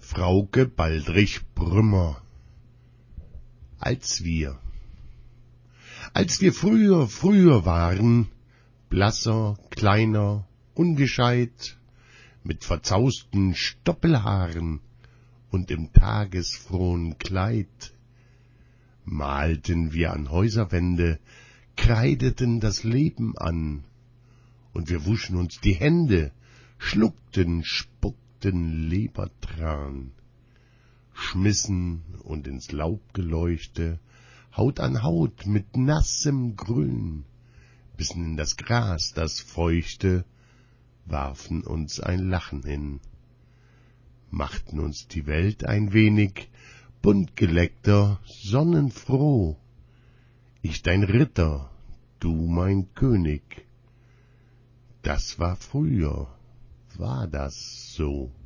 Frauke Baldrich Brümmer. Als wir früher waren, blasser, kleiner, ungescheit, mit verzausten Stoppelhaaren und im tagesfrohen Kleid, malten wir an Häuserwände, kreideten das Leben an, und wir wuschen uns die Hände, schluckten, spuckten Lebertran, schmissen und ins Laubgeleuchte, Haut an Haut mit nassem Grün, bissen in das Gras, das Feuchte, warfen uns ein Lachen hin, machten uns die Welt ein wenig buntgeleckter, sonnenfroh, ich dein Ritter, du mein König. Das war früher, war das so?